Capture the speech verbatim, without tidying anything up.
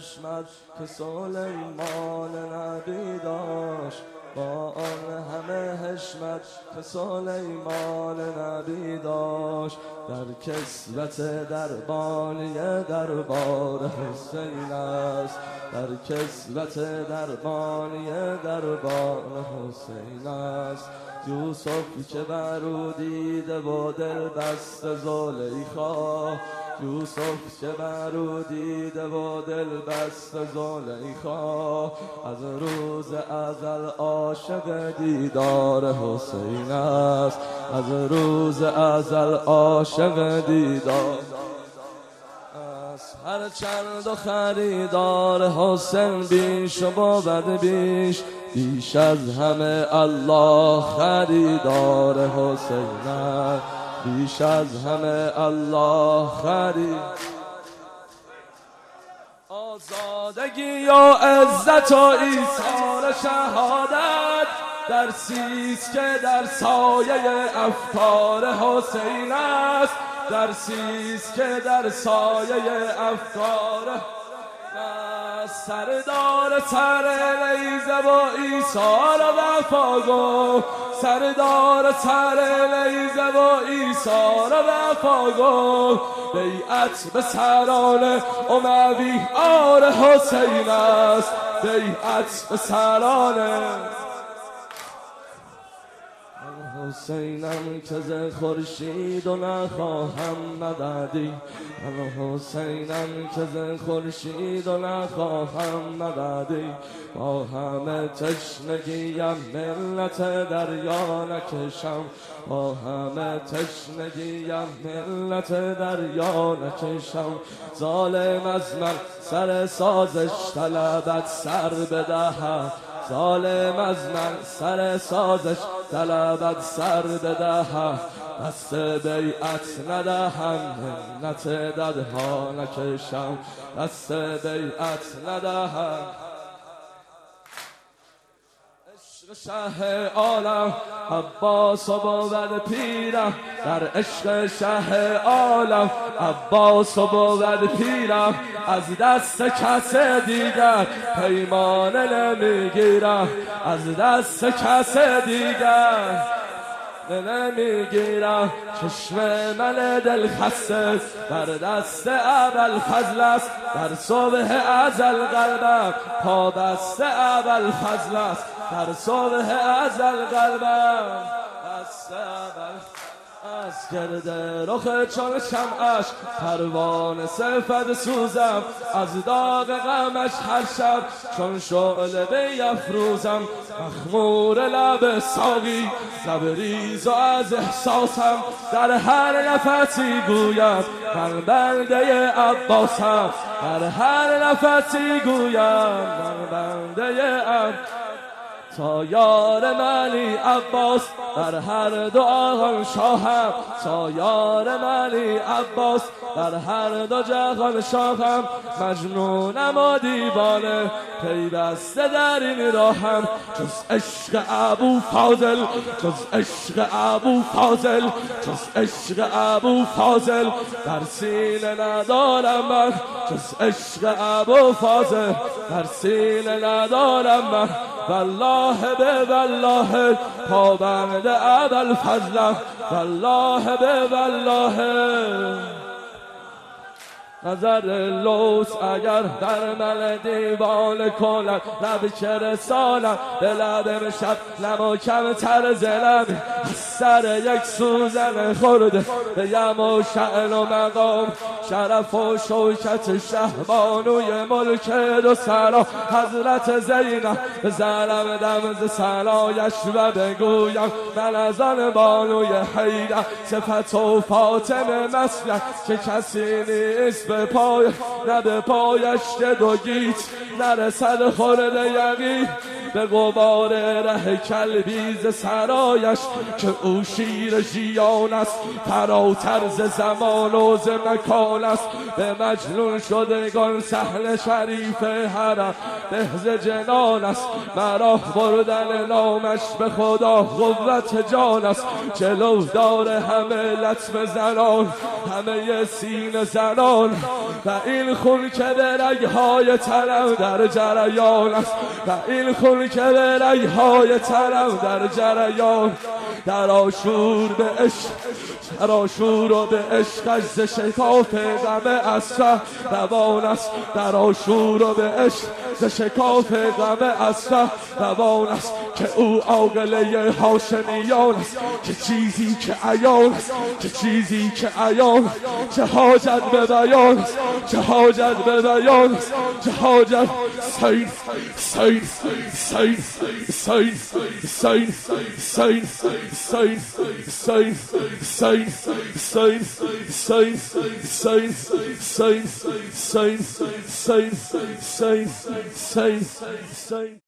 حشمت که سلیمان نبی داشت، با آن همه حشمت که سلیمان نبی داشت، در کسوت دربانی دربار حسین است، در کسوت دربانی دربار حسین است. یوسف که بر او دیده و دل بسته زلیخا، یوسف که بر او دیده و دل بسته زلیخا، از روز ازل عاشق دیدار حسین است، از روز ازل عاشق دیدار است. هر چند و خریدار حسین بیش و بود بیش، بیش از همه الله خریدار حسین است، بیش از همه الله خرید. آزادگی و عزت و ایثار شهادت، درسیست که در سایه افکار حسین است، درسیست که در سایه افکار سردار سر نیزه و ایثار وفا گفت، سردار سر نیزه و ایثار وفا گفت، بیعت به سران اموی آل حسین است، بیعت به سران حسینم که ز خورشید و نخواهم مددی، من حسینم که ز خورشید و نخواهم مددی، با همه تشنگیم ملت دریا نکشم، با همه تشنگیم ملت دریا نکشم، ظالم از من سر سازش طلبت سر بدهد، ظالم از من سر سازش طلبت سر بدهد، دست بیعت ندهم منت ددها نکشم، دست بیعت ندهم. عشق شه عالم عباس و بود پیرم، در عشق شه عالم عباس و بود پیرم، از دست کس دیگر پیمانه نمیگیرم، از دست کس دیگر نمیگیرم. چشم من دل خسته در دست ابوالفضل است، در صبح ازل قلبم پابسته ابوالفضل است، در صبح ازل قلبم بسته ابوالفضل از گرد رخ چون شمعش پروانه صفت سوزم، از داغ غمش هر شب چون شعله بیفروزم، مخمور لب ساقی لبریز و از احساسم، در هر نفسی گویم من بنده عباسم، در هر نفسی گویم من بنده عباسم. تا یار منی عباس در هر دو آهان شاهم، تا یار منی عباس در هر دو جهان شاهم، مجنونم و دیوانه پیوسته در این راهم، جز عشق ابو فاضل، جز عشق ابو فاضل، جز عشق ابو فاضل در سینه ندارم من، جز عشق ابو فاضل در سینه ندارم من، والله به والله پابند ابوالفضل، والله به والله نظر لوس اگر در من دیوانه کند، لب که رسانم به لب شب نما کمتر زنم، سر یک سوزن خورده به یم و شأن و مقام، شرف و شوکت شهبانوی ملک دو سرا، حضرت زینب بزنم دم ز سرایش و بگویم من از آن بانوی حیدر، صفت و فاطمه مسلک که کسی نیست به پای، نه به پایش که دو گیت نرسد خورده یقین، به غبار ره کلبیز سرایش که او شیر ژیان است، فراتر ز زمان و ز مکان است. به مجنون شدگان سهل شریف حرم به ز جنان است، مرا بردن نامش به خدا قوت جان است. جلو دار همه لطم زنان، همه سینه زنان، و این خون که به رگهای تنم در جریان است، و این خون که به رگهای تنم در جریان. در آشور به عشق، در آشور و به عشقش ز شکاف غم اسره روان است. در آشور و به عشق ز شکاف غم اسره روان است. که او عاقله هاشمیان است، که چیزی که عیان است، که چیزی که عیان است. چه حاجت به بیان است، چه حاجت به بیان است، چه حاجت. سین سین سین سین سین سین سین سین سین سین سین سین سین سین سین سین سین سین